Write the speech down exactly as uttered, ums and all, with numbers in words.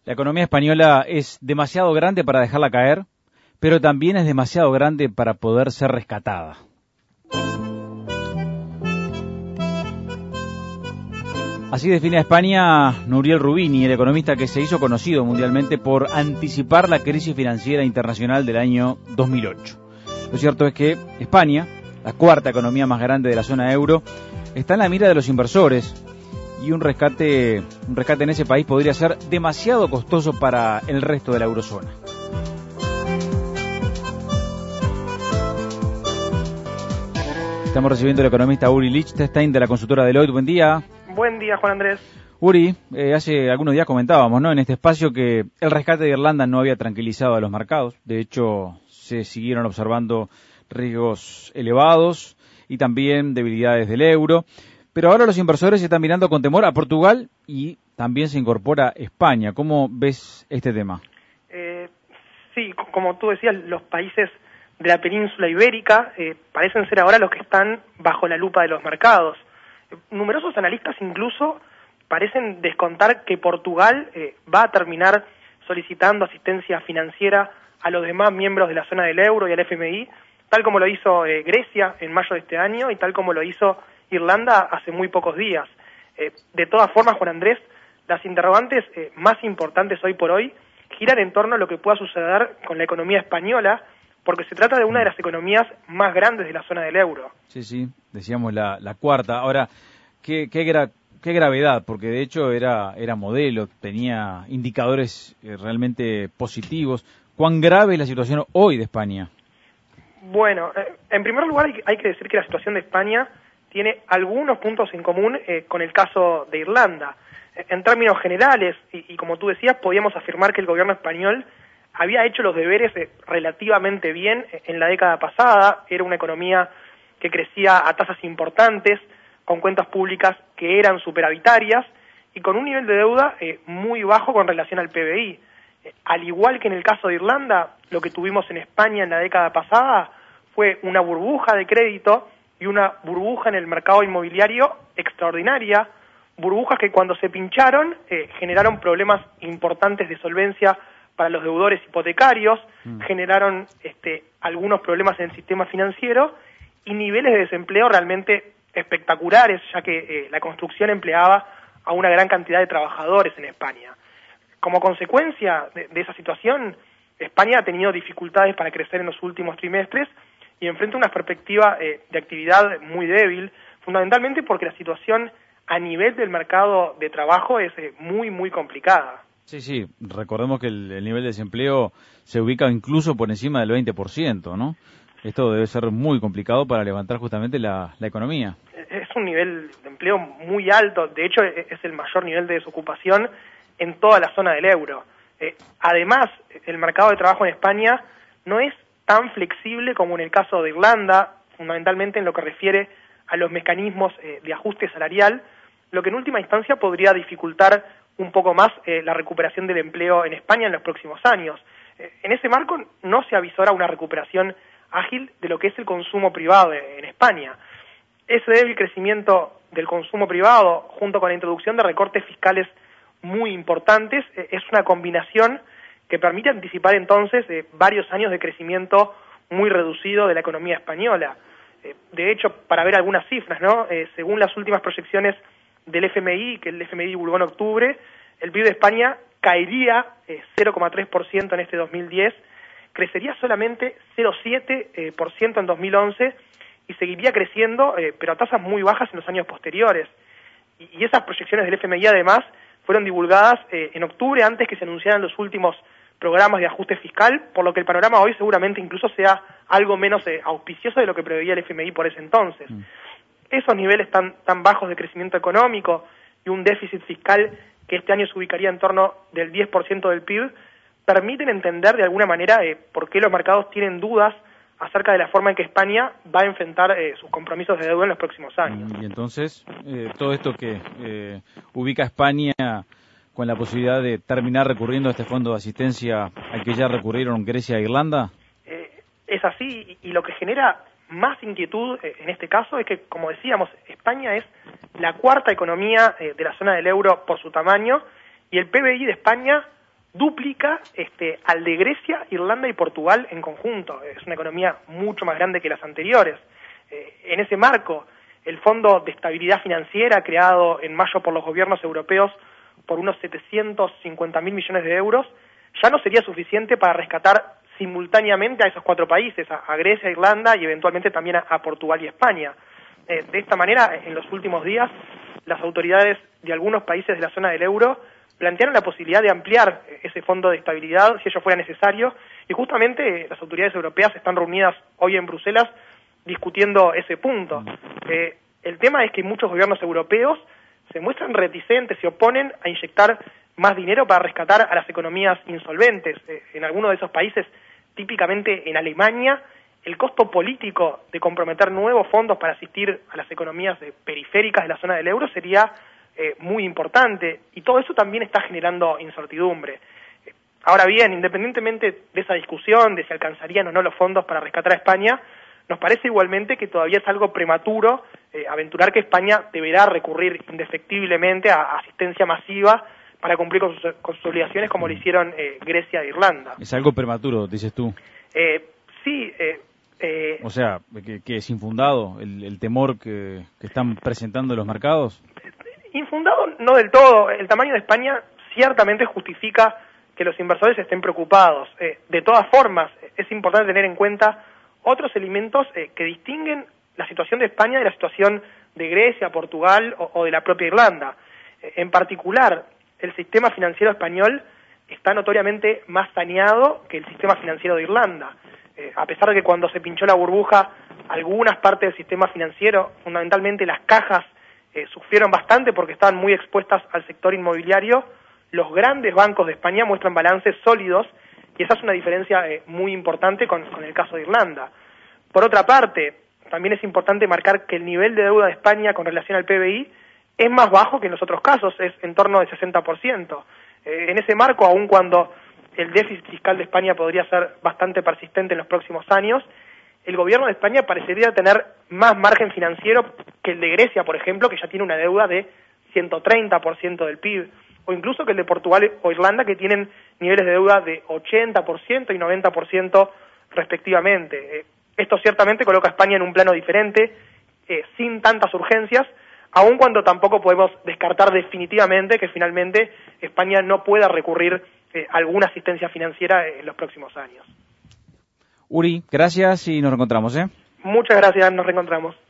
La economía española es demasiado grande para dejarla caer, pero también es demasiado grande para poder ser rescatada. Así define a España Nouriel Roubini, el economista que se hizo conocido mundialmente por anticipar la crisis financiera internacional del año dos mil ocho. Lo cierto es que España, la cuarta economía más grande de la zona euro, está en la mira de los inversores y un rescate, un rescate en ese país podría ser demasiado costoso para el resto de la eurozona. Estamos recibiendo al economista Uri Lichtenstein de la consultora Deloitte. Buen día. Buen día, Juan Andrés. Uri, eh, hace algunos días comentábamos, ¿no?, en este espacio que el rescate de Irlanda no había tranquilizado a los mercados. De hecho, se siguieron observando riesgos elevados y también debilidades del euro. Pero ahora los inversores están mirando con temor a Portugal y también se incorpora España. ¿Cómo ves este tema? Eh, sí, como tú decías, los países de la península ibérica eh, parecen ser ahora los que están bajo la lupa de los mercados. Numerosos analistas incluso parecen descontar que Portugal eh, va a terminar solicitando asistencia financiera a los demás miembros de la zona del euro y al F M I, tal como lo hizo eh, Grecia en mayo de este año y tal como lo hizo Irlanda hace muy pocos días. Eh, de todas formas, Juan Andrés, las interrogantes eh, más importantes hoy por hoy giran en torno a lo que pueda suceder con la economía española, porque se trata de una de las economías más grandes de la zona del euro. Sí, sí, decíamos la, la cuarta. Ahora, ¿qué, qué, gra, qué gravedad? Porque de hecho era, era modelo, tenía indicadores eh, realmente positivos. ¿Cuán grave es la situación hoy de España? Bueno, eh, en primer lugar hay, hay que decir que la situación de España tiene algunos puntos en común eh, con el caso de Irlanda. Eh, en términos generales, y, y como tú decías, podíamos afirmar que el gobierno español había hecho los deberes eh, relativamente bien eh, en la década pasada. Era una economía que crecía a tasas importantes, con cuentas públicas que eran superavitarias y con un nivel de deuda eh, muy bajo con relación al P B I. Eh, al igual que en el caso de Irlanda, lo que tuvimos en España en la década pasada fue una burbuja de crédito y una burbuja en el mercado inmobiliario extraordinaria, burbujas que cuando se pincharon eh, generaron problemas importantes de solvencia para los deudores hipotecarios, mm. generaron este, algunos problemas en el sistema financiero y niveles de desempleo realmente espectaculares, ya que eh, la construcción empleaba a una gran cantidad de trabajadores en España. Como consecuencia de, de esa situación, España ha tenido dificultades para crecer en los últimos trimestres y enfrenta una perspectiva eh, de actividad muy débil, fundamentalmente porque la situación a nivel del mercado de trabajo es eh, muy, muy complicada. Sí, sí, recordemos que el, el nivel de desempleo se ubica incluso por encima del veinte por ciento, ¿no? Esto debe ser muy complicado para levantar justamente la, la economía. Es un nivel de empleo muy alto, de hecho es el mayor nivel de desocupación en toda la zona del euro. Eh, además, el mercado de trabajo en España no es tan flexible como en el caso de Irlanda, fundamentalmente en lo que refiere a los mecanismos eh, de ajuste salarial, lo que en última instancia podría dificultar un poco más eh, la recuperación del empleo en España en los próximos años. Eh, en ese marco no se avisora una recuperación ágil de lo que es el consumo privado en España. Ese débil crecimiento del consumo privado, junto con la introducción de recortes fiscales muy importantes, eh, es una combinación que permite anticipar entonces eh, varios años de crecimiento muy reducido de la economía española. Eh, de hecho, para ver algunas cifras, ¿no? Eh, según las últimas proyecciones del F M I, que el F M I divulgó en octubre, el P I B de España caería eh, cero coma tres por ciento en este dos mil diez, crecería solamente cero coma siete por ciento en dos mil once y seguiría creciendo, eh, pero a tasas muy bajas en los años posteriores. Y, y esas proyecciones del F M I además fueron divulgadas eh, en octubre antes que se anunciaran los últimos programas de ajuste fiscal, por lo que el panorama hoy seguramente incluso sea algo menos eh, auspicioso de lo que preveía el F M I por ese entonces. Mm. Esos niveles tan, tan bajos de crecimiento económico y un déficit fiscal que este año se ubicaría en torno del diez por ciento del P I B, permiten entender de alguna manera eh, por qué los mercados tienen dudas acerca de la forma en que España va a enfrentar eh, sus compromisos de deuda en los próximos años. Y entonces, eh, todo esto que eh, ubica a España con la posibilidad de terminar recurriendo a este fondo de asistencia al que ya recurrieron Grecia e Irlanda. Eh, es así, y, y lo que genera más inquietud eh, en este caso es que, como decíamos, España es la cuarta economía eh, de la zona del euro por su tamaño y el P B I de España duplica este, al de Grecia, Irlanda y Portugal en conjunto. Es una economía mucho más grande que las anteriores. Eh, en ese marco, el Fondo de Estabilidad Financiera, creado en mayo por los gobiernos europeos por unos setecientos cincuenta mil millones de euros, ya no sería suficiente para rescatar simultáneamente a esos cuatro países, a, a Grecia, Irlanda y eventualmente también a, a Portugal y España. Eh, de esta manera, en los últimos días, las autoridades de algunos países de la zona del euro plantearon la posibilidad de ampliar ese fondo de estabilidad si ello fuera necesario, y justamente eh, las autoridades europeas están reunidas hoy en Bruselas discutiendo ese punto. Eh, el tema es que muchos gobiernos europeos se muestran reticentes, se oponen a inyectar más dinero para rescatar a las economías insolventes. Eh, en algunos de esos países, típicamente en Alemania, el costo político de comprometer nuevos fondos para asistir a las economías eh, periféricas de la zona del euro sería eh, muy importante, y todo eso también está generando incertidumbre. Eh, ahora bien, independientemente de esa discusión de si alcanzarían o no los fondos para rescatar a España, nos parece igualmente que todavía es algo prematuro eh, aventurar que España deberá recurrir indefectiblemente a, a asistencia masiva para cumplir con sus, con sus obligaciones, como lo hicieron eh, Grecia e Irlanda. Es algo prematuro, dices tú. Eh, sí. Eh, eh, o sea, que, que es infundado el, el temor que, que están presentando los mercados. Infundado no del todo. El tamaño de España ciertamente justifica que los inversores estén preocupados. Eh, de todas formas, es importante tener en cuenta otros elementos eh, que distinguen la situación de España de la situación de Grecia, Portugal o, o de la propia Irlanda. Eh, en particular, el sistema financiero español está notoriamente más saneado que el sistema financiero de Irlanda. Eh, a pesar de que cuando se pinchó la burbuja, algunas partes del sistema financiero, fundamentalmente las cajas, eh, sufrieron bastante porque estaban muy expuestas al sector inmobiliario, los grandes bancos de España muestran balances sólidos, y esa es una diferencia eh, muy importante con, con el caso de Irlanda. Por otra parte, también es importante marcar que el nivel de deuda de España con relación al P B I es más bajo que en los otros casos, es en torno del sesenta por ciento. Eh, en ese marco, aun cuando el déficit fiscal de España podría ser bastante persistente en los próximos años, el gobierno de España parecería tener más margen financiero que el de Grecia, por ejemplo, que ya tiene una deuda de ciento treinta por ciento del P I B, o incluso que el de Portugal o Irlanda, que tienen niveles de deuda de ochenta por ciento y noventa por ciento respectivamente. Eh, esto ciertamente coloca a España en un plano diferente, eh, sin tantas urgencias, aun cuando tampoco podemos descartar definitivamente que finalmente España no pueda recurrir eh, a alguna asistencia financiera en los próximos años. Uri, gracias y nos reencontramos, ¿eh? Muchas gracias, nos reencontramos.